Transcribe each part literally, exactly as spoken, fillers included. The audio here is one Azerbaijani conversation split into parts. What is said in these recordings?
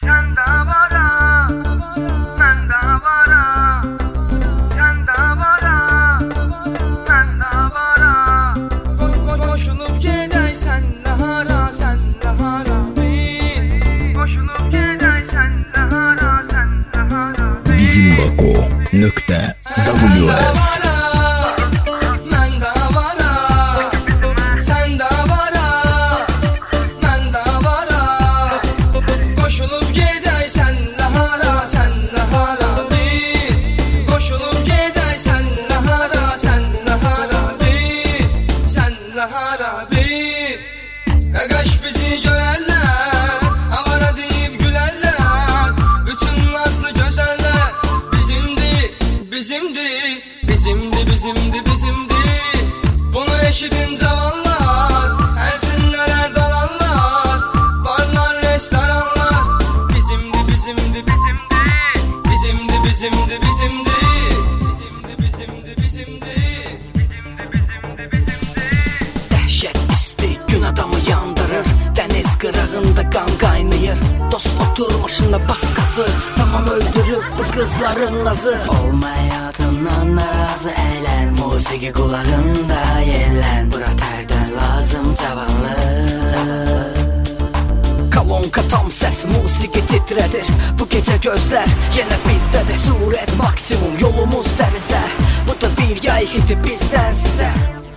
Bizimbako.ws Qırağında qan qaynayır. Dost oturmaşında baskası tamam öldürüb bu qızların nazı. Olmayadından narazı eylən, musiqi qulağında yellən. Bura tərdən lazım cavanlıq. Kolonka tam səs, musiqi titrədir. Bu gecə gözlər yenə bizdədir. Surət maksimum, yolumuz dənizə. Bu da bir yay hiti bizdən sizə.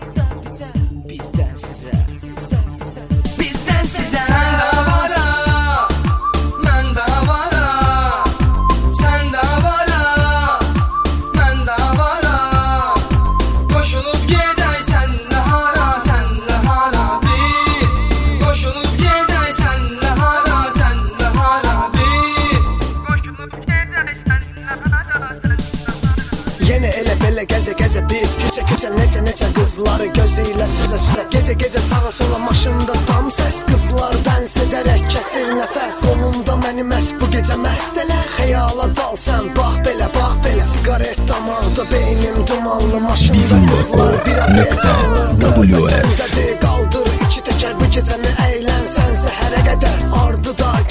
Bizdən sizə. Bizdən sizə. Sən də vara, mən də vara. Sən də vara, mən də vara. Qoşulub gedək sən də hara, sən də hara. Biz qoşulub gedək sən də hara, sən də hara. Biz qoşulub gedək sən də hara, sən də hara. Yenə elə belə gəzə gəzə biz küçə küçə necə necə qızları gözü ilə süzə süzə. Gecə gecə sağa sola maşında tam səs, qızlar dans edərək kəsir nəfəs. Qolunda məni məs bu gecə məst elə. Xəyala dalsan bax belə bax belə. Sigaret damaqda beynim dumanlı, maşında qızlar biraz heyecanlı. Sən də qaldır iki təkər bu gecəni əylən sən səhərə qədər.